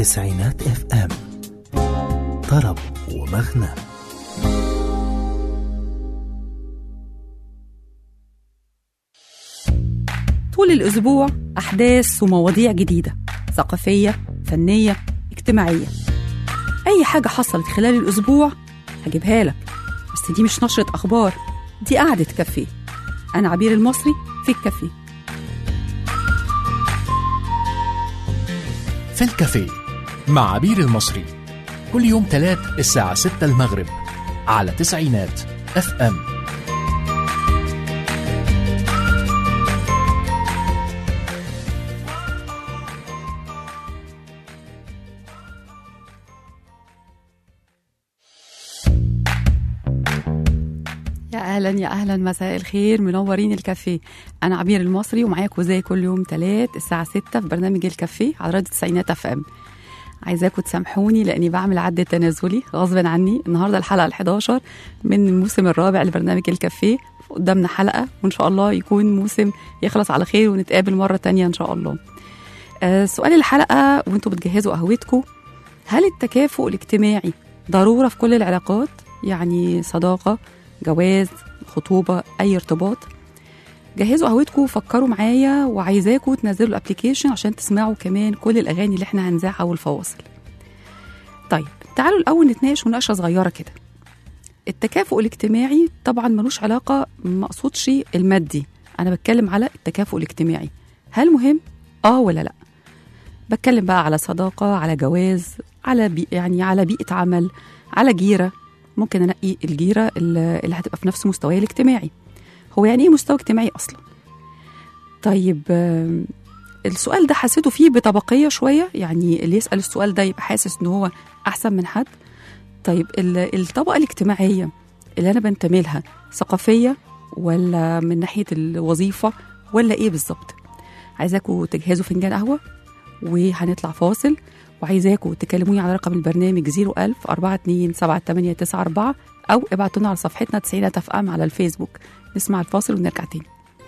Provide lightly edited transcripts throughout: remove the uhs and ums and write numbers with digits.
تسعينات اف ام، طرب ومغنى. طول الأسبوع أحداث ومواضيع جديدة، ثقافية، فنية، اجتماعية. أي حاجة حصلت خلال الأسبوع هجيبها لك، بس دي مش نشرة أخبار، دي قعدة كافيه. أنا عبير المصري في الكافيه. في الكافيه مع عبير المصري، كل يوم تلات الساعة 6 المغرب على تسعينات اف ام. يا أهلا مساء الخير، منورين الكافيه. أنا عبير المصري ومعاكم زي كل يوم تلات الساعة 6 في برنامج الكافيه على راديو تسعينات اف ام. عايزاكم تسامحوني لأني بعمل عد تنازلي غصبا عني. النهاردة الحلقة ال11 من الموسم الرابع لبرنامج الكافيه. قدامنا حلقة وإن شاء الله يكون موسم يخلص على خير ونتقابل مرة تانية إن شاء الله. سؤال الحلقة وانتوا بتجهزوا قهوتكم: هل التكافؤ الاجتماعي ضرورة في كل العلاقات؟ يعني صداقة، جواز، خطوبة، أي ارتباط. جهزوا قهوتكم وفكروا معايا، وعايزاكم تنزلوا الابليكيشن عشان تسمعوا كمان كل الأغاني اللي احنا هنذاعها والفواصل. طيب تعالوا الأول نتناقش مناقشة صغيرة كده. التكافؤ الاجتماعي طبعا ملوش علاقة، مقصودش المادي، أنا بتكلم على التكافؤ الاجتماعي. هل مهم؟ ولا لأ؟ بتكلم بقى على صداقة، على جواز، على على بيئة عمل، على جيرة. ممكن أنقي الجيرة اللي هتبقى في نفس مستواي الاجتماعي. هو يعني ايه مستوى اجتماعي أصلا؟ طيب السؤال ده حسيته فيه بطبقية شوية، يعني اللي يسأل السؤال ده يبقى حاسس إنه هو أحسن من حد. طيب الطبقة الاجتماعية اللي أنا بنتمي لها ثقافية ولا من ناحية الوظيفة ولا إيه بالظبط؟ عايزاكم تجهزوا فنجان قهوة وهنطلع فاصل، وعايزاكم تكلموني على رقم البرنامج 010427894 أو ابعتونا على صفحتنا تسعينات اف ام على الفيسبوك. نسمع الفاصل ونرجع تاني.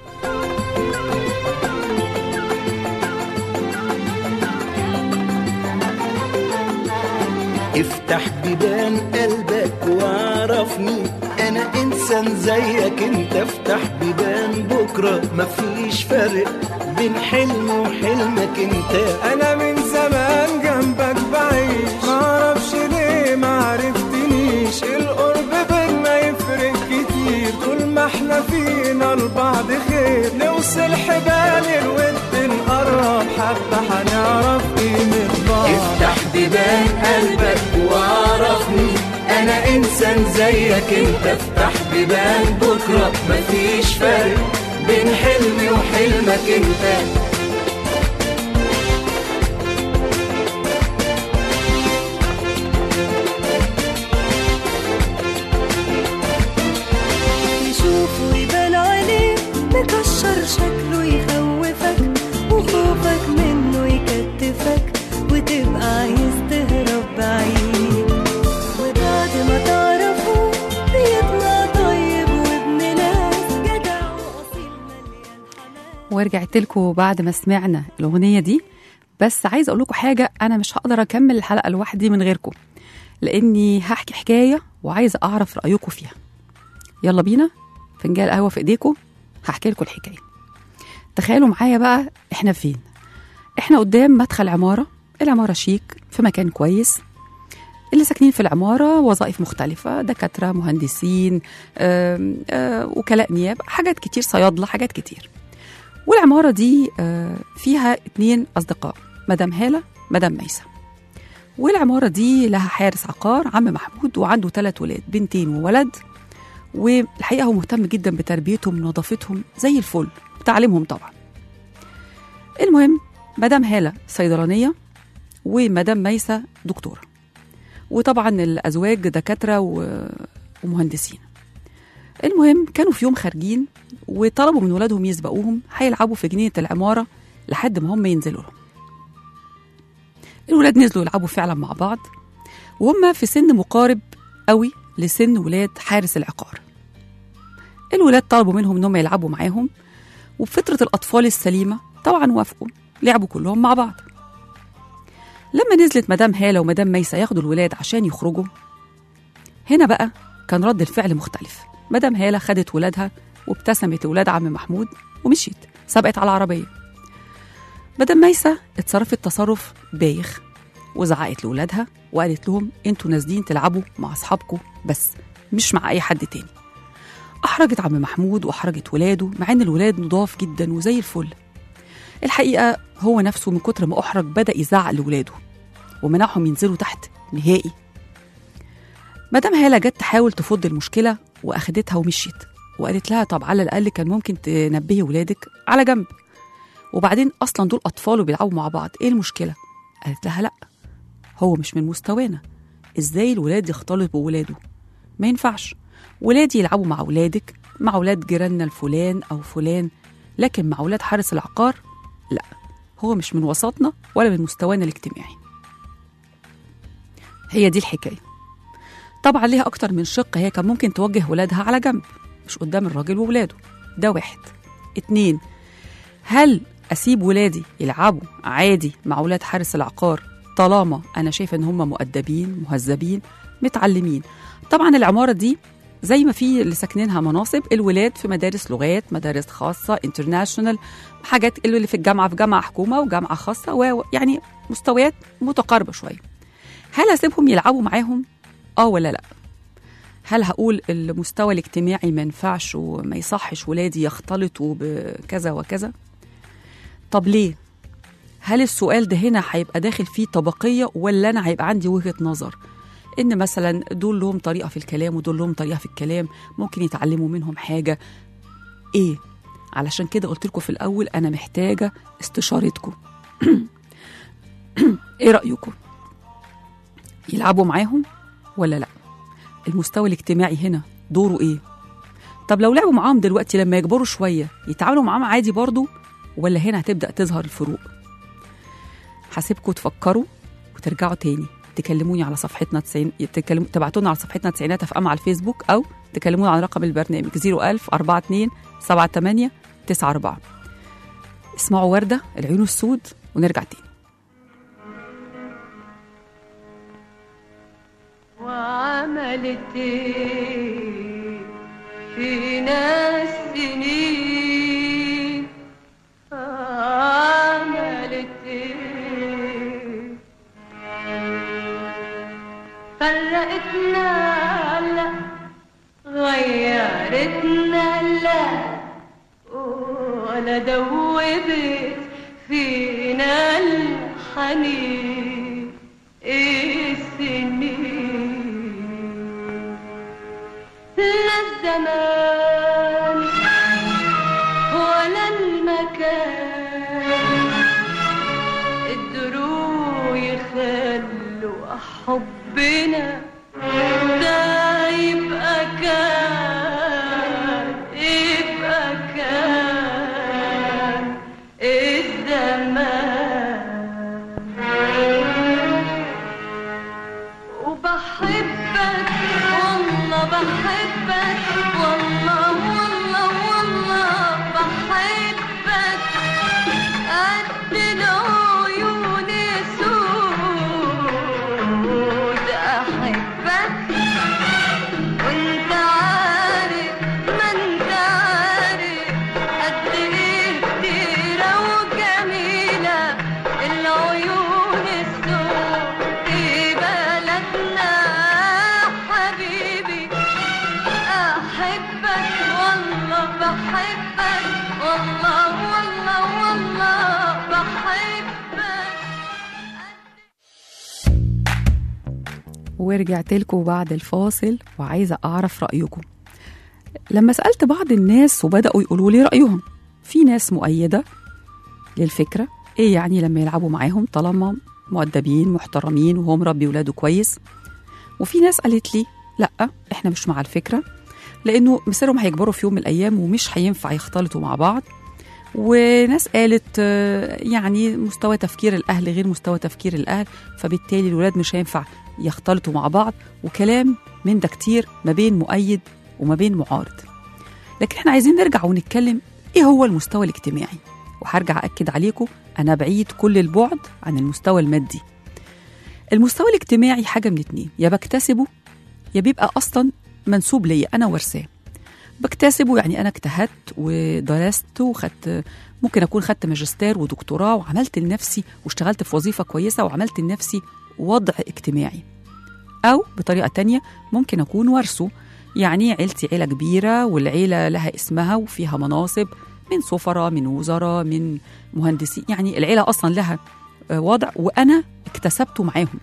افتح بيبان قلبك وعرفني انا انسان زيك انت. افتح بيبان بكرة مفيش فرق بين حلم وحلمك انت. انا من زمان جنبك بعيش، معرفش ليه معرفتنيش. القرب بينا يفرق كتير، طول ما احنا فينا لبعض خير. نوصل حبال الود نقرب حبة هنعرف قيمة بعض. افتح بيبان قلبك وعرفني انا انسان زيك انت. افتح بيبان بكرة مفيش فرق بين حلمي وحلمك انت. يشوفه يبان عليه مكشر شكله يخوفك، وخوفك منه يكتفك وتبقى عايز تهرب بعيد. وبعد ما تعرفه بيطلع طيب وابن ناس جدع وأصيل مليان حنان. ورجعت لكم بعد ما سمعنا الأغنية دي، بس عايز أقول لكم حاجة. أنا مش هقدر أكمل الحلقة لوحدي من غيركم، لأني هحكي حكاية وعايزة أعرف رأيكم فيها. يلا بينا، فنجان قهوة في إيديكم، هحكي لكم الحكاية. تخيلوا معايا بقى إحنا فين. إحنا قدام مدخل عمارة، العمارة شيك في مكان كويس. اللي ساكنين في العمارة وظائف مختلفة، دكاترة، مهندسين، وكلاء نيابة، حاجات كتير، صيادلة، حاجات كتير. والعمارة دي فيها 2 أصدقاء، مدام هالة، مدام ميسة. والعمارة دي لها حارس عقار عم محمود، وعنده 3 ولاد، بنتين وولد. والحقيقة هو مهتم جدا بتربيتهم ونظافتهم زي الفل، وتعليمهم طبعا. المهم مدام هالة صيدلانية ومدام ميسة دكتورة، وطبعا الأزواج دكاترة ومهندسين. المهم كانوا في يوم خارجين وطلبوا من ولادهم يسبقوهم، هيلعبوا في جنينة العمارة لحد ما هم ينزلوا لهم. الولاد نزلوا يلعبوا فعلا مع بعض، وهم في سن مقارب قوي لسن ولاد حارس العقار. الولاد طلبوا منهم انهم يلعبوا معاهم، وبفطرة الأطفال السليمة طبعا وافقوا، لعبوا كلهم مع بعض. لما نزلت مدام هالة ومدام ميسة ياخدوا الولاد عشان يخرجوا، هنا بقى كان رد الفعل مختلف. مدام هالة خدت ولادها وابتسمت لولاد عم محمود ومشيت سبقت على العربية. مدام ميسة اتصرفت تصرف بايخ وزعقت لولادها وقالت لهم انتوا نازلين تلعبوا مع اصحابكم بس، مش مع اي حد تاني. احرجت عم محمود واحرجت ولاده، مع ان الولاد نضاف جدا وزي الفل. الحقيقة هو نفسه من كتر ما احرج بدأ يزعق لولاده ومنعهم ينزلوا تحت نهائي. مدام هالة جت تحاول تفض المشكلة واخدتها ومشيت، وقالت لها طب على الاقل كان ممكن تنبهي ولادك على جنب، وبعدين اصلا دول اطفال وبيلعبوا مع بعض، ايه المشكلة؟ قالت لها لا، هو مش من مستوانا، ازاي الولاد يختلط بولاده؟ ما ينفعش، ولادي يلعبوا مع ولادك، مع ولاد جيراننا الفلان او فلان، لكن مع ولاد حارس العقار لا، هو مش من وسطنا ولا من مستوانا الاجتماعي. هي دي الحكاية. طبعا ليها اكتر من شق، هي كان ممكن توجه ولادها على جنب مش قدام الراجل وولاده، ده 1. 2، هل اسيب ولادي يلعبوا عادي مع ولاد حارس العقار طالما انا شايفه ان هم مؤدبين مهذبين متعلمين؟ طبعا العماره دي زي ما في اللي ساكنينها مناصب، الولاد في مدارس لغات، مدارس خاصه، انترناشونال، حاجات اللي في الجامعه في جامعه حكومه وجامعه خاصه، ويعني مستويات متقاربه شويه. هل هسيبهم يلعبوا معاهم ولا لا؟ هل هقول المستوى الاجتماعي ما ينفعش وما يصحش ولادي يختلطوا بكذا وكذا؟ طب ليه؟ هل السؤال ده هنا هيبقى داخل فيه طبقية، ولا أنا هيبقى عندي وجهة نظر إن مثلا دول لهم طريقة في الكلام ودول لهم طريقة في الكلام، ممكن يتعلموا منهم حاجة؟ إيه؟ علشان كده قلت لكم في الأول أنا محتاجة استشارتكم. إيه رأيكم؟ يلعبوا معاهم ولا لأ؟ المستوى الاجتماعي هنا دوره إيه؟ طب لو لعبوا معاهم دلوقتي لما يكبروا شوية يتعاملوا معاهم عادي برضو، ولا هنا هتبدأ تظهر الفروق؟ حاسبكم تفكروا وترجعوا تاني تكلموني على صفحتنا تبعتونا على صفحتنا تسعينات FM على الفيسبوك، أو تكلمونا على رقم البرنامج 01042-72-94. اسمعوا وردة العيون السود ونرجع تاني. وعملت ايه فينا السنين، عملت ايه فرقتنا لا غيرتنا لا، ولا دوبت فينا الحنين السنين. لا الزمان ولا المكان قدروا يخلوا حبنا ده يبقى كان الزمان. وبحبك والله بحبك والله والله والله بحبك قد العيون سود، أحبك وانت عارف ما انت عارف قد ايه كتيرة وجميلة العيون السود في بلدنا حبيبي. أحبك والله بحبك والله والله والله بحبك. ورجعت لكم بعد الفاصل وعايزة أعرف رأيكم. لما سألت بعض الناس وبدأوا يقولوا لي رأيهم، في ناس مؤيدة للفكرة، إيه يعني لما يلعبوا معاهم طالما مؤدبين محترمين وهم ربي ولاده كويس، وفي ناس قالت لي لأ إحنا مش مع الفكرة، لأنه مصيرهم هيكبروا في يوم من الأيام ومش هينفع يختلطوا مع بعض. وناس قالت يعني مستوى تفكير الأهل غير مستوى تفكير الأهل، فبالتالي الولاد مش هينفع يختلطوا مع بعض، وكلام من ده كتير ما بين مؤيد وما بين معارض. لكن احنا عايزين نرجع ونتكلم ايه هو المستوى الاجتماعي. وهرجع أكد عليكم أنا بعيد كل البعد عن المستوى المادي، المستوى الاجتماعي حاجة من اتنين، يا بكتسبه يا بيبقى أصلا منسوب ليا أنا ورثاه. بكتسبه يعني أنا اجتهدت ودرست وخدت، ممكن أكون خدت ماجستير ودكتوراه وعملت لنفسي واشتغلت في وظيفة كويسة وعملت لنفسي وضع اجتماعي. أو بطريقة تانية ممكن أكون ورثه، يعني عيلتي عيلة كبيرة والعيلة لها اسمها وفيها مناصب من سفراء من وزراء من مهندسين، يعني العيلة أصلا لها وضع وأنا اكتسبته معاهم.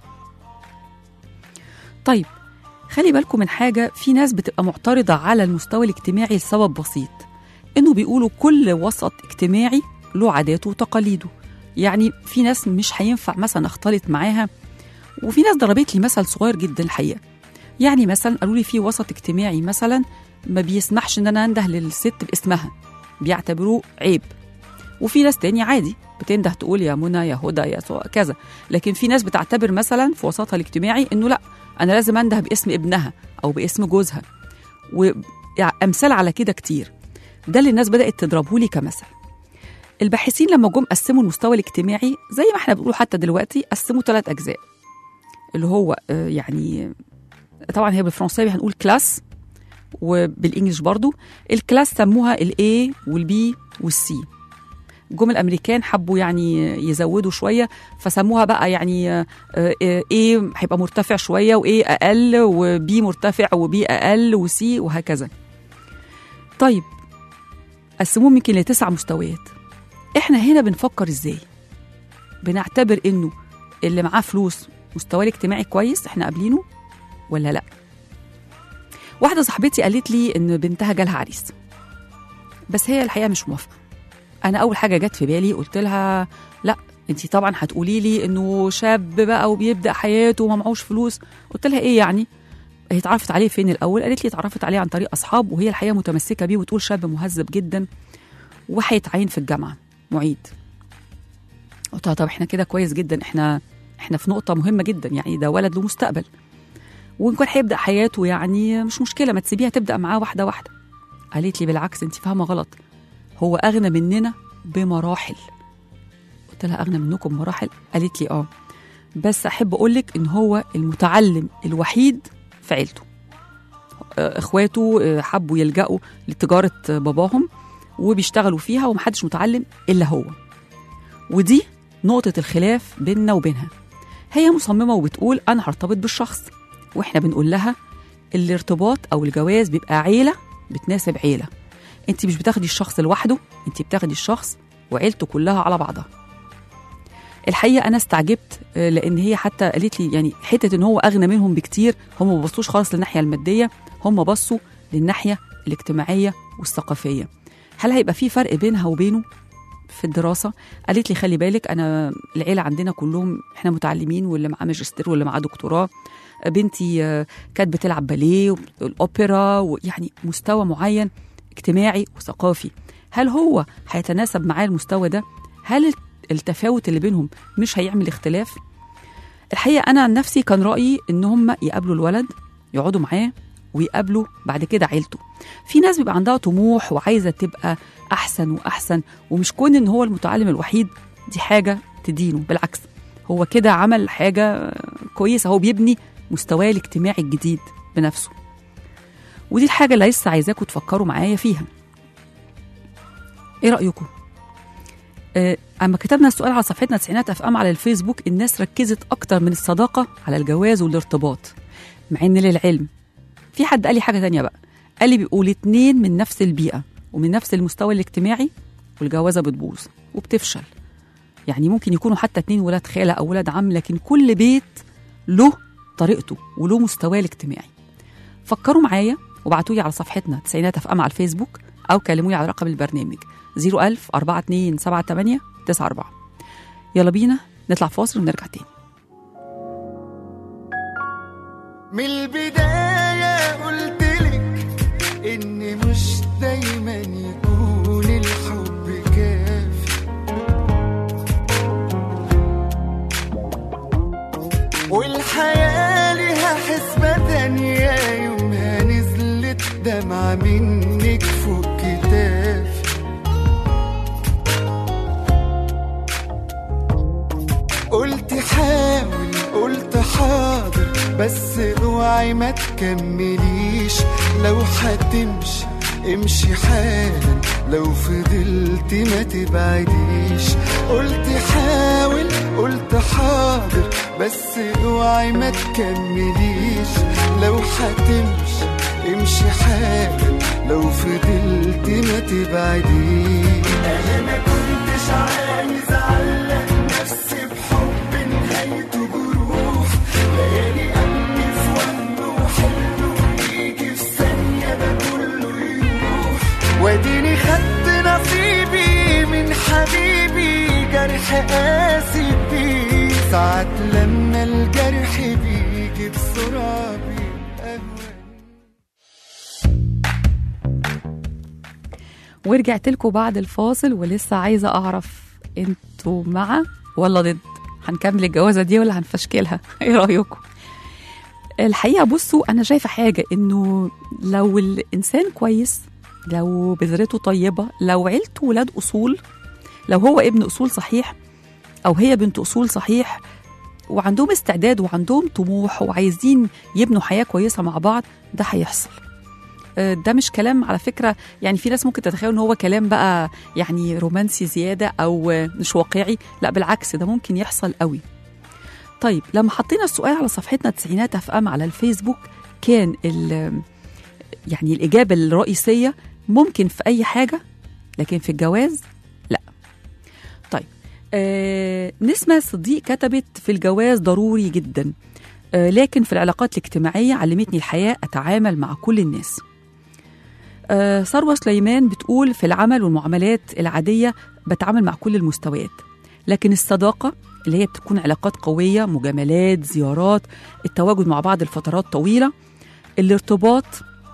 طيب خلي بالكم من حاجة، في ناس بتبقى معترضة على المستوى الاجتماعي لسبب بسيط، إنه بيقولوا كل وسط اجتماعي له عاداته وتقاليده. يعني في ناس مش هينفع مثلا أختلط معاها، وفي ناس ضربت لي مثل صغير جدا الحقيقة. يعني مثلا قالوا لي في وسط اجتماعي مثلا ما بيسمحش إن أنا أنده للست باسمها، بيعتبروه عيب. وفي ناس تاني عادي بتنده تقول يا منى يا هدى يا كذا، لكن في ناس بتعتبر مثلا في وسطها الاجتماعي إنه لا، أنا لازم أنده باسم ابنها أو باسم جوزها، وأمثال على كده كتير. ده اللي الناس بدأت تضربه لي كمثل. الباحثين لما جم قسموا المستوى الاجتماعي زي ما احنا بنقول حتى دلوقتي، قسموا 3 أجزاء، اللي هو يعني طبعا هي بالفرنساوي هنقول كلاس، وبالإنجليش برضو الكلاس سموها الA والB والC. جم الأمريكان حبوا يعني يزودوا شوية فسموها بقى يعني A هيبقى مرتفع شوية وA أقل وB مرتفع وB أقل وC وهكذا. طيب قسموهم يمكن ل9 مستويات. احنا هنا بنفكر ازاي؟ بنعتبر انه اللي معاه فلوس مستواه الاجتماعي كويس احنا قابلينه ولا لا؟ واحدة صاحبتي قالت لي ان بنتها جالها عريس، بس هي الحقيقة مش موافقة. انا اول حاجة جت في بالي قلت لها لا، انتي طبعا هتقولي لي انه شاب بقى وبيبدأ حياته وما معهوش فلوس. قلت لها ايه يعني؟ هي اتعرفت عليه فين الاول؟ قالت لي اتعرفت عليه عن طريق اصحاب، وهي الحقيقة متمسكة بيه وتقول شاب مهذب جدا وهيتعين في الجامعة معيد. قلت لها طب احنا كده كويس جدا، احنا في نقطة مهمة جدا، يعني ده ولد له مستقبل وإن هيبدأ حياته يعني مش مشكلة، ما تسيبيها تبدأ معاه واحدة واحدة. قالت لي بالعكس انت فاهمة غلط، هو أغنى مننا بمراحل. قلت لها أغنى منكم بمراحل؟ قالت لي بس أحب أقولك إن هو المتعلم الوحيد في عيلته. إخواته حبوا يلجأوا لتجارة باباهم وبيشتغلوا فيها ومحدش متعلم إلا هو. ودي نقطة الخلاف بيننا وبينها. هي مصممة وبتقول أنا هرتبط بالشخص، وإحنا بنقول لها الارتباط أو الجواز بيبقى عيلة بتناسب عيلة. أنت مش بتاخدي الشخص لوحده، أنت بتاخدي الشخص وعيلته كلها على بعضها. الحقيقة أنا استعجبت لأن هي حتى قالت لي يعني حتة إن هو أغنى منهم بكتير، هم ما بصوش خالص للناحية المادية، هم بصوا للناحية الاجتماعية والثقافية. هل هيبقى في فرق بينها وبينه في الدراسة؟ قالت لي خلي بالك أنا العيلة عندنا كلهم إحنا متعلمين، واللي معاه ماجستير واللي معاه دكتوراه. بنتي كانت بتلعب باليه والأوبرا، ويعني مستوى معين اجتماعي وثقافي. هل هو هيتناسب معاه المستوى ده؟ هل التفاوت اللي بينهم مش هيعمل اختلاف؟ الحقيقة أنا عن نفسي كان رأيي إن هم يقابلوا الولد يقعدوا معاه ويقابلوا بعد كده عيلته. في ناس بيبقى عندها طموح وعايزة تبقى أحسن وأحسن، ومش كون إن هو المتعلم الوحيد دي حاجة تدينه، بالعكس هو كده عمل حاجة كويسة، هو بيبني مستواه الاجتماعي الجديد بنفسه. ودي الحاجة اللي لسه عايزاكم تفكروا معايا فيها. إيه رأيكم؟ أما كتبنا السؤال على صفحتنا تسعينات اف ام على الفيسبوك، الناس ركزت أكتر من الصداقة على الجواز والارتباط، مع إن للعلم في حد قال لي حاجة تانية بقى، قال لي بيبقوا الاتنين من نفس البيئة ومن نفس المستوى الاجتماعي والجوازة بتبوظ وبتفشل. يعني ممكن يكونوا حتى 2 ولاد خالة أو ولاد عم، لكن كل بيت له طريقته وله مستواه الاجتماعي. فكروا معايا وبعتولي على صفحتنا تسعينات اف ام على الفيسبوك أو كلموني على رقم البرنامج 010427894. يلا بينا نطلع فاصل ونرجع تاني. من البداية قلتلك إن مش دايما يكون الحب كافي، والحياة لها حسبة تانية، يومها نزلت دمعة منك فوق كتافي. قلت حاول، قلت بس اوعي ما تكمليش، لو هتمشي امشي حالا، لو فضلت ما تبعديش. قلت حاول قلت حاضر، بس اوعي ما تكمليش، لو هتمشي امشي حالا، لو فضلت ما تبعديش. انا ما كنتش عايز اعلق نفسي بحب نهايته جروح، ليالي قلبي في وهم وحلو يجي في ثانية ده كله يروح، واديني خدت نصيبي من حبيبي، جرح قاسي بيه ساعات لما الجرح بيجي بسرعة بيبقى هواني. ورجعت لكم بعد الفاصل ولسه عايزة أعرف أنتوا مع ولا ضد؟ هنكمل الجوازة دي ولا هنفشكلها؟ إيه رأيكم؟ الحقيقة بصوا، أنا شايفة حاجة إنه لو الإنسان كويس، لو بذرته طيبة، لو عيلته ولاد أصول، لو هو ابن أصول صحيح أو هي بنت أصول صحيح، وعندهم استعداد وعندهم طموح وعايزين يبنوا حياة كويسة مع بعض، ده هيحصل. ده مش كلام على فكرة، يعني في ناس ممكن تتخيل ان هو كلام بقى يعني رومانسي زيادة او مش واقعي، لا بالعكس ده ممكن يحصل قوي. طيب لما حطينا السؤال على صفحتنا تسعينات اف ام على الفيسبوك، كان يعني الإجابة الرئيسية ممكن في أي حاجة لكن في الجواز لا. طيب نسمة صديق كتبت في الجواز ضروري جدا، لكن في العلاقات الاجتماعية علمتني الحياة أتعامل مع كل الناس. ثروة سليمان بتقول في العمل والمعاملات العادية بتعامل مع كل المستويات، لكن الصداقة اللي هي بتكون علاقات قوية، مجاملات، زيارات، التواجد مع بعض لفترات طويلة، الارتباط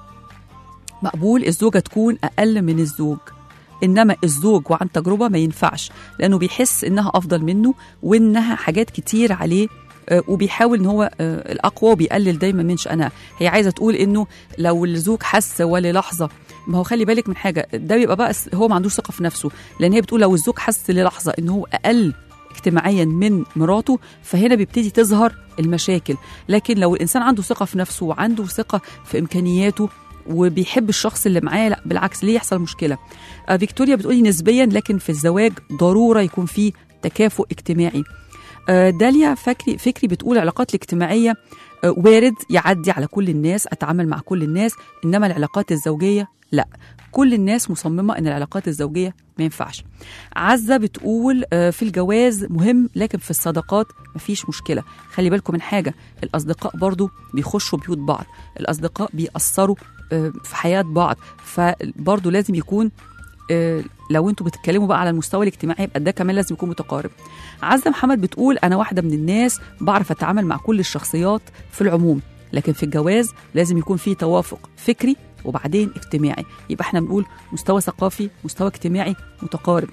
مقبول الزوجة تكون أقل من الزوج، إنما الزوج وعن تجربة ما ينفعش، لأنه بيحس إنها أفضل منه وإنها حاجات كتير عليه، وبيحاول إن هو الأقوى وبيقلل دايما من شأنها. هي عايزة تقول إنه لو الزوج حس وللحظة، ما هو خلي بالك من حاجة، ده بيبقى بقى هو ما عندوش ثقة في نفسه، لأن هي بتقول لو الزوج حس للحظة إنه هو أقل اجتماعيا من مراته، فهنا بيبتدي تظهر المشاكل. لكن لو الإنسان عنده ثقة في نفسه وعنده ثقة في إمكانياته وبيحب الشخص اللي معاه، لا بالعكس ليه يحصل مشكلة. فيكتوريا بتقولي نسبيا، لكن في الزواج ضرورة يكون فيه تكافؤ اجتماعي. داليا فكري بتقول العلاقات الاجتماعية وارد يعدي على كل الناس، أتعامل مع كل الناس، إنما العلاقات الزوجية لا، كل الناس مصممة إن العلاقات الزوجية ما ينفعش. عزة بتقول في الجواز مهم، لكن في الصداقات مفيش مشكلة. خلي بالكم من حاجة، الأصدقاء برضو بيخشوا بيوت بعض، الأصدقاء بيأثروا في حياة بعض، فبرضو لازم يكون لو انتوا بتتكلموا بقى على المستوى الاجتماعي يبقى ده كمان لازم يكون متقارب. عزة محمد بتقول أنا واحدة من الناس بعرف أتعامل مع كل الشخصيات في العموم، لكن في الجواز لازم يكون فيه توافق فكري وبعدين اجتماعي، يبقى احنا بنقول مستوى ثقافي مستوى اجتماعي متقارب.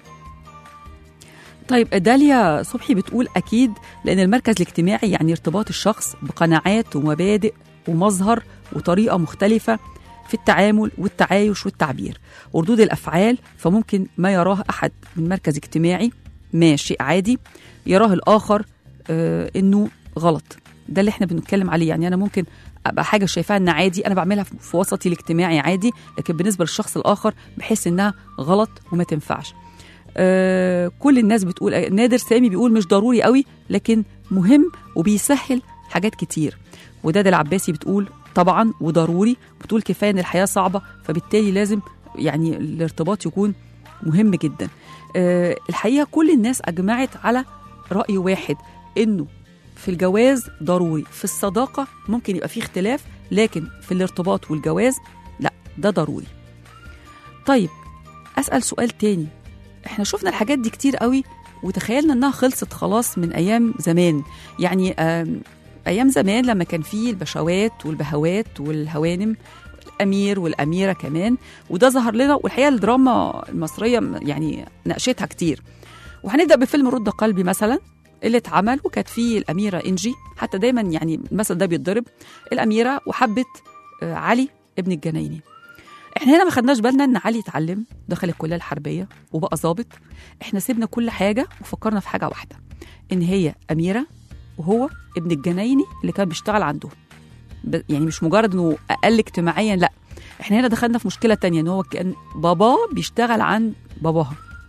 طيب داليا صبحي بتقول أكيد، لأن المركز الاجتماعي يعني ارتباط الشخص بقناعات ومبادئ ومظهر وطريقة مختلفة في التعامل والتعايش والتعبير وردود الأفعال، فممكن ما يراه أحد من مركز اجتماعي ما شيء عادي يراه الآخر إنه غلط. ده اللي احنا بنتكلم عليه، يعني أنا ممكن أبقى حاجة شايفاها إنها عادي، أنا بعملها في وسطي الاجتماعي عادي، لكن بالنسبة للشخص الآخر بحس إنها غلط وما تنفعش. كل الناس بتقول، نادر سامي بيقول مش ضروري قوي لكن مهم وبيسهل حاجات كتير. وداد العباسي بتقول طبعا وضروري، بتقول كفاية ان الحياة صعبة فبالتالي لازم يعني الارتباط يكون مهم جدا. الحقيقة كل الناس أجمعت على رأي واحد، انه في الجواز ضروري، في الصداقة ممكن يبقى فيه اختلاف، لكن في الارتباط والجواز لا، ده ضروري. طيب أسأل سؤال تاني، احنا شفنا الحاجات دي كتير قوي وتخيلنا انها خلصت خلاص من ايام زمان، يعني أيام زمان لما كان فيه البشوات والبهوات والهوانم، الأمير والأميرة كمان، وده ظهر لنا، والحقيقة الدراما المصرية يعني ناقشتها كتير. وهنبدأ بفيلم رد قلبي مثلا اللي اتعمل، وكانت فيه الأميرة إنجي، حتى دايما يعني المثل ده بيتضرب، الأميرة وحبت علي ابن الجنايني. احنا هنا ما خدناش بالنا ان علي اتعلم، دخل الكلية الحربية وبقى ضابط، احنا سيبنا كل حاجة وفكرنا في حاجة واحدة، ان هي أميرة وهو ابن الجنايني اللي كان بيشتغل عنده. يعني مش مجرد انه اقل اجتماعيا، لا، احنا هنا دخلنا في مشكله تانية، ان هو كان باباه بيشتغل عند باباها.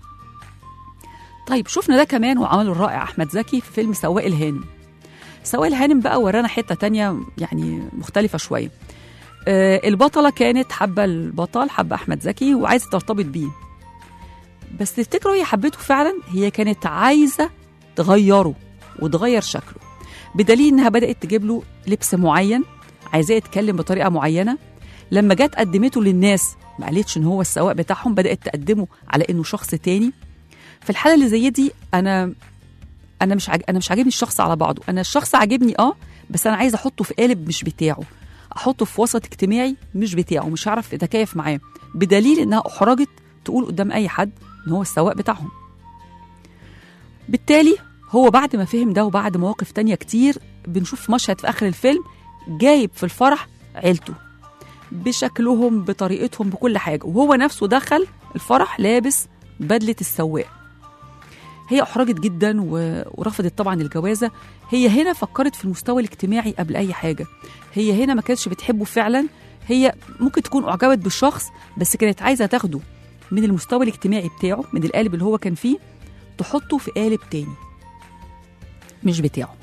طيب شفنا ده كمان وعمله الرائع احمد زكي في فيلم سواق الهانم. سواق الهانم بقى ورانا حته تانية يعني مختلفه شويه. البطله كانت حابه البطل، حابه احمد زكي وعايزه ترتبط بيه، بس تفتكروا هي حبته فعلا؟ هي كانت عايزه تغيره وتغير شكله، بدليل انها بدات تجيب له لبس معين، عايزاه يتكلم بطريقه معينه. لما جت قدمته للناس ما قالتش ان هو السواق بتاعهم، بدات تقدمه على انه شخص تاني. في الحاله اللي زي دي انا مش عاجبني الشخص على بعضه، انا الشخص عاجبني بس انا عايزه احطه في قالب مش بتاعه، احطه في وسط اجتماعي مش بتاعه، مش هعرف اتكيف معاه، بدليل انها احرجت تقول قدام اي حد ان هو السواق بتاعهم. بالتالي هو بعد ما فهم ده وبعد مواقف تانية كتير، بنشوف مشهد في اخر الفيلم جايب في الفرح عيلته بشكلهم بطريقتهم بكل حاجه، وهو نفسه دخل الفرح لابس بدله السواق. هي احرجت جدا ورفضت طبعا الجوازه. هي هنا فكرت في المستوى الاجتماعي قبل اي حاجه، هي هنا ما كانتش بتحبه فعلا، هي ممكن تكون اعجبت بالشخص بس كانت عايزه تاخده من المستوى الاجتماعي بتاعه، من القالب اللي هو كان فيه، تحطه في قالب تاني مش بتاعه.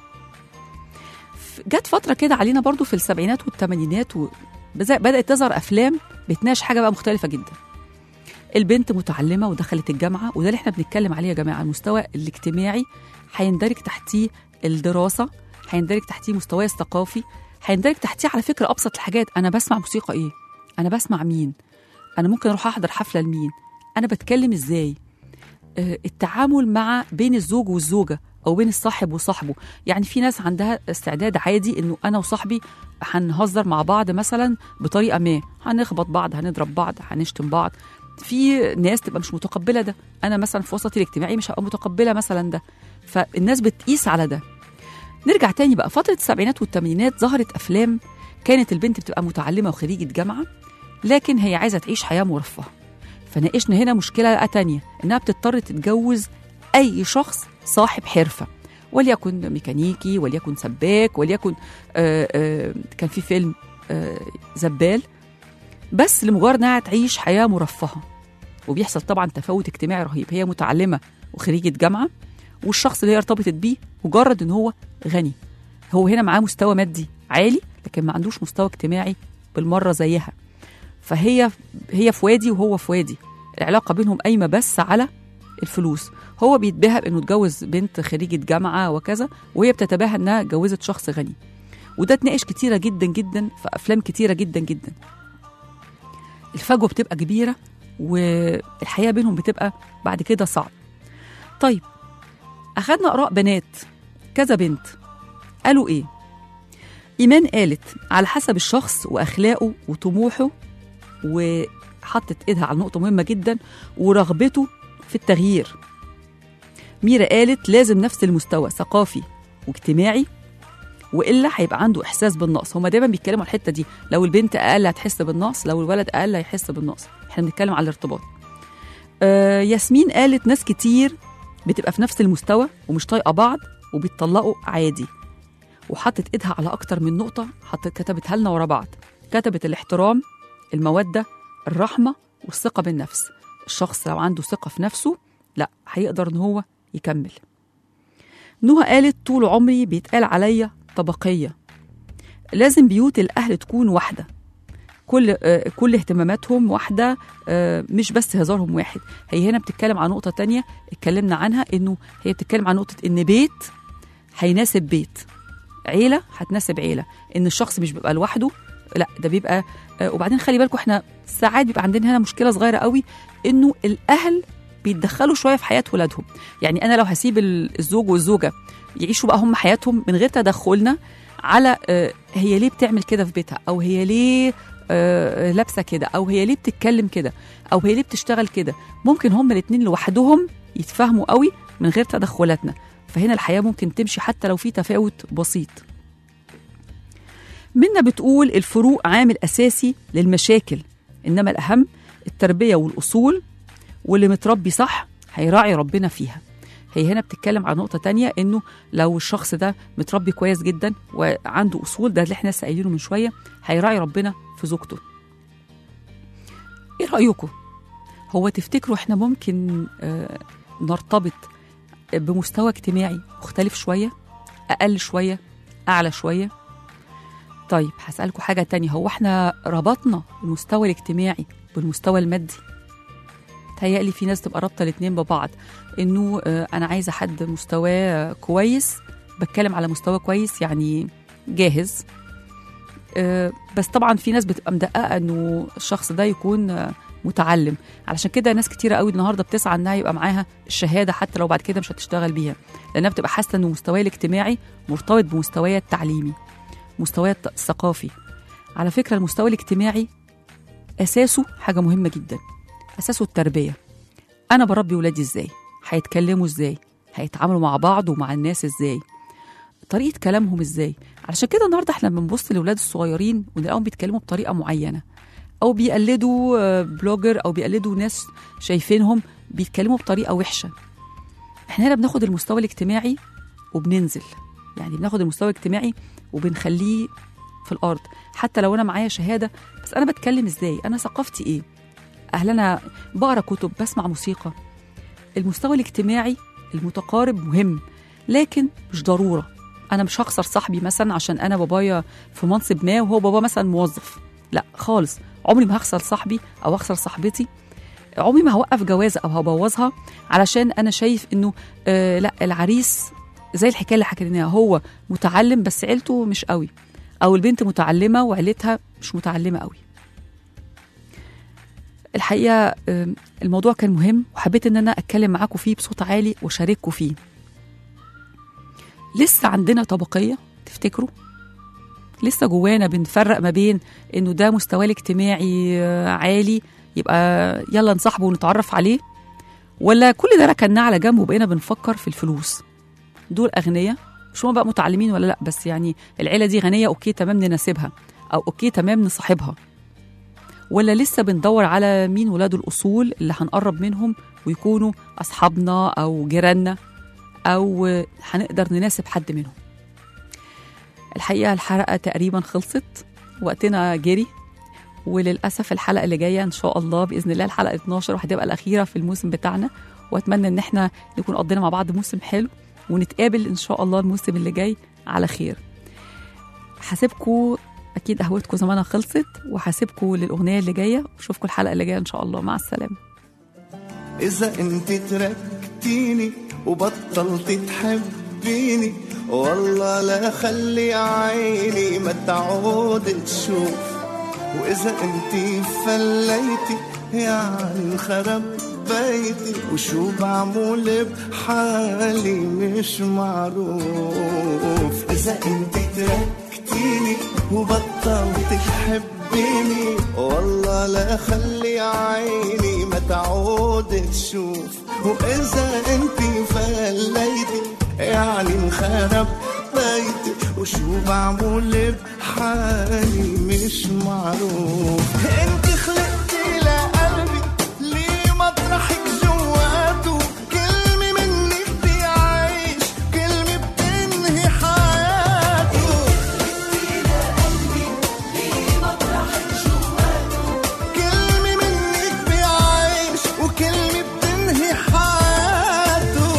جت فتره كده علينا برضو في السبعينات والثمانينات بدات تظهر افلام بتناقش حاجه بقى مختلفه جدا. البنت متعلمه ودخلت الجامعه، وده اللي احنا بنتكلم عليه يا جماعه، المستوى الاجتماعي هيندرج تحتيه الدراسه، هيندرج تحتيه مستواه الثقافي، هيندرج تحتيه على فكره ابسط الحاجات، انا بسمع موسيقى ايه، انا بسمع مين، انا ممكن اروح احضر حفله لمين، انا بتكلم ازاي، التعامل مع بين الزوج والزوجه او بين الصاحب وصاحبه. يعني في ناس عندها استعداد عادي انه انا وصاحبي هنهزر مع بعض مثلا بطريقه ما، هنخبط بعض، هنضرب بعض، هنشتم بعض. في ناس تبقى مش متقبله ده، انا مثلا في وسطي الاجتماعي مش هبقى متقبله مثلا ده، فالناس بتقيس على ده. نرجع تاني بقى فتره السبعينات والثمانينات، ظهرت افلام كانت البنت بتبقى متعلمه وخريجه جامعه لكن هي عايزه تعيش حياه مرفهه، فناقشنا هنا مشكله بقى تانية، انها بتضطر تتجوز اي شخص صاحب حرفه، وليكن ميكانيكي، وليكن سباك، وليكن كان في فيلم زبال، بس لمجرد انها تعيش حياه مرفهه. وبيحصل طبعا تفاوت اجتماعي رهيب، هي متعلمه وخريجه جامعه، والشخص اللي هي ارتبطت بيه مجرد ان هو غني، هو هنا معاه مستوى مادي عالي لكن ما عندوش مستوى اجتماعي بالمره زيها، فهي في وادي وهو في وادي، العلاقه بينهم قايمه بس على الفلوس. هو بيتباهى بانه اتجوز بنت خريجه جامعه وكذا، وهي بتتباهى انها اتجوزت شخص غني، وده اتناقش كتيره جدا جدا في افلام كتيره جدا جدا. الفجوه بتبقى كبيره والحياه بينهم بتبقى بعد كده صعب. طيب اخذنا اراء بنات، كذا بنت قالوا ايه؟ ايمان قالت على حسب الشخص واخلاقه وطموحه، وحطت ايدها على نقطه مهمه جدا، ورغبته في التغيير. ميرا قالت لازم نفس المستوى ثقافي واجتماعي، والا هيبقى عنده احساس بالنقص. هما دايما بيتكلموا على الحته دي، لو البنت اقل هتحس بالنقص، لو الولد اقل هيحس بالنقص، احنا بنتكلم على الارتباط. ياسمين قالت ناس كتير بتبقى في نفس المستوى ومش طايقه بعض وبيتطلقوا عادي، وحطت ايدها على اكتر من نقطه، كتبتها لنا ورا بعض، كتبت الاحترام، الموده، الرحمه، والثقه بالنفس. الشخص لو عنده ثقه في نفسه لا هيقدر ان هو يكمل. نهى قالت طول عمري بيتقال عليا طبقيه، لازم بيوت الاهل تكون واحده، كل اهتماماتهم واحده، مش بس هزارهم واحد. هي هنا بتتكلم عن نقطه تانية اتكلمنا عنها، انه هي بتتكلم عن نقطه ان بيت هيناسب بيت، عيله هتناسب عيله، ان الشخص مش بيبقى لوحده، لا ده بيبقى وبعدين خلي بالكم احنا ساعات بيبقى عندنا هنا مشكله صغيره قوي، انه الاهل بيتدخلوا شويه في حياه ولادهم. يعني انا لو هسيب الزوج والزوجه يعيشوا بقى هم حياتهم من غير تدخلنا على هي ليه بتعمل كده في بيتها، او هي ليه لابسه كده، او هي ليه بتتكلم كده، او هي ليه بتشتغل كده، ممكن هم الاثنين لوحدهم يتفاهموا قوي من غير تدخلاتنا، فهنا الحياه ممكن تمشي حتى لو في تفاوت بسيط. منا بتقول الفروق عامل اساسي للمشاكل، انما الاهم التربيه والاصول، واللي متربي صح هيراعي ربنا فيها. هي هنا بتتكلم عن نقطة تانية، إنه لو الشخص ده متربي كويس جدا وعنده أصول، ده اللي احنا لسه قايلينه من شوية، هيراعي ربنا في زوجته. إيه رأيكم؟ هو تفتكروا احنا ممكن نرتبط بمستوى اجتماعي مختلف شوية، أقل شوية، أعلى شوية؟ طيب هسألكوا حاجة تانية، هو احنا ربطنا المستوى الاجتماعي بالمستوى المادي؟ تهيألي في ناس تبقى رابطة الاتنين ببعض، انه انا عايزة حد مستواه كويس، بتكلم على مستوى كويس يعني جاهز، بس طبعا في ناس بتبقى مدققة انه الشخص ده يكون متعلم. علشان كده ناس كتيرة قوي النهاردة بتسعى انها يبقى معاها الشهادة حتى لو بعد كده مش هتشتغل بيها، لانها بتبقى حاسة انه مستواي الاجتماعي مرتبط بمستواي التعليمي، مستواي الثقافي. على فكرة المستوى الاجتماعي أساسه حاجة مهمة جدا، أساسه التربية. أنا بربي ولادي إزاي؟ هيتكلموا إزاي؟ هيتعاملوا مع بعض ومع الناس إزاي؟ طريقة كلامهم إزاي؟ علشان كده النهاردة إحنا بنبص لأولاد الصغيرين ونلاقيهم بيتكلموا بطريقة معينة، أو بيقلدوا بلوجر، أو بيقلدوا ناس شايفينهم بيتكلموا بطريقة وحشة. إحنا هنا بناخد المستوى الاجتماعي وبننزل، يعني بناخد المستوى الاجتماعي وبنخليه في الأرض. حتى لو أنا معايا شهادة، بس أنا بتكلم إزاي؟ أنا ثقافتي إيه؟ أنا بقرأ كتب، بسمع موسيقى. المستوى الاجتماعي المتقارب مهم، لكن مش ضرورة. أنا مش هخسر صاحبي مثلا عشان أنا بابايا في منصب ما وهو بابا مثلا موظف، لا خالص. عمري ما هخسر صاحبي أو هخسر صاحبتي، عمري ما هوقف جوازة أو هبوظها علشان أنا شايف إنه لا العريس زي الحكاية اللي حكيناها، هو متعلم بس عيلته مش قوي، أو البنت متعلمة وعيلتها مش متعلمة قوي. الحقيقة الموضوع كان مهم، وحبيت إن أنا أتكلم معاكم فيه بصوت عالي وشارككم فيه. لسه عندنا طبقية تفتكروا؟ لسه جوانا بنفرق ما بين إنه ده مستواه الاجتماعي عالي يبقى يلا نصاحبه ونتعرف عليه، ولا كل ده ركناه على جنب وبقينا بنفكر في الفلوس؟ دول أغنياء، مش هم بقى متعلمين ولا لأ، بس يعني العيلة دي غنية، أوكي تمام نناسبها، أو أوكي تمام نصاحبها. ولا لسه بندور على مين ولاد الأصول اللي هنقرب منهم ويكونوا أصحابنا أو جيراننا، أو هنقدر نناسب حد منهم؟ الحقيقة الحلقة تقريبا خلصت، وقتنا جري، وللأسف الحلقة اللي جاية إن شاء الله بإذن الله الحلقة 12 وهتبقى الأخيرة في الموسم بتاعنا، وأتمنى إن احنا نكون قضينا مع بعض موسم حلو، ونتقابل إن شاء الله الموسم اللي جاي على خير. حاسبكم أكيد قهوتكم زمانها خلصت، وحاسبكم للأغنية اللي جاية، وشوفكم الحلقة اللي جاية إن شاء الله. مع السلامة. إذا أنت تركتيني وبطلت تحبيني، والله لا خلي عيني ما تعود تشوف. وإذا أنت فليتي يعني خرب بيتي، وشو بعمل بحالي مش معروف. إذا أنت تركتيني وبطلت تحبيني، والله لا خلي عيني ما تعود تشوف. وإذا أنت فليتي يعني انخرب بيتي، وشو بعمل بحالي مش معروف. انت خلقتي لقلبي ليه مطرحك جواته، كلمة منك بيعيش كلمة بتنهي حياته. خلقتي لقلبي ليه مطرحك جواته، كلمة منك بيعيش وكلمة بتنهي حياته.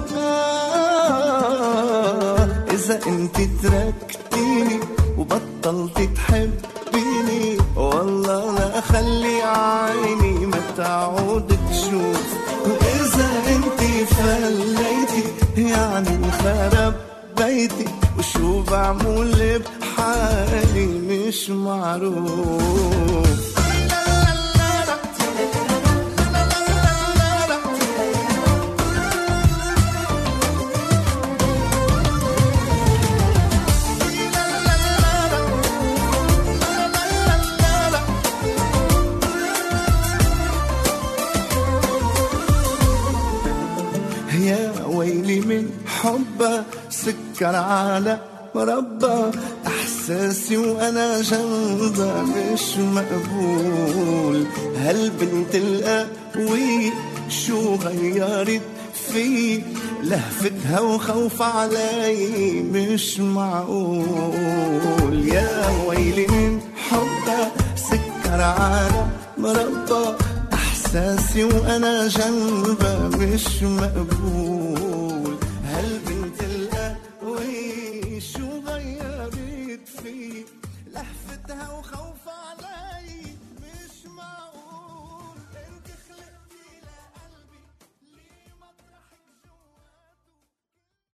إذا انت تركتيني وبطلت تحبيني، والله لا خلي عيني ما تعود تشوف. وإذا انت فليتي يعني انخرب بيتي، وشو بعمل بحالي مش معروف. يا ويلي من حبه سكر على مربى، احساسي وانا جنبه مش مقبول. هالبنت القوية شو غيرت في لهفتها وخوف علي مش معقول. يا ويلي من حبها سكر على مربى، احساسي وانا جنبها مش مقبول.